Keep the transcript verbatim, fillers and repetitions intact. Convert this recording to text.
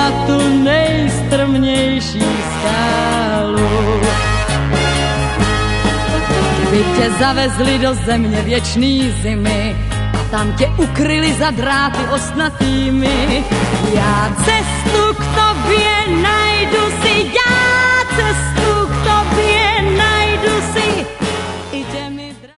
na tu nejstrmnější skálu. Kdyby tě zavezli do země věčný zimy a tam tě ukryli za dráty ostnatými, já cestu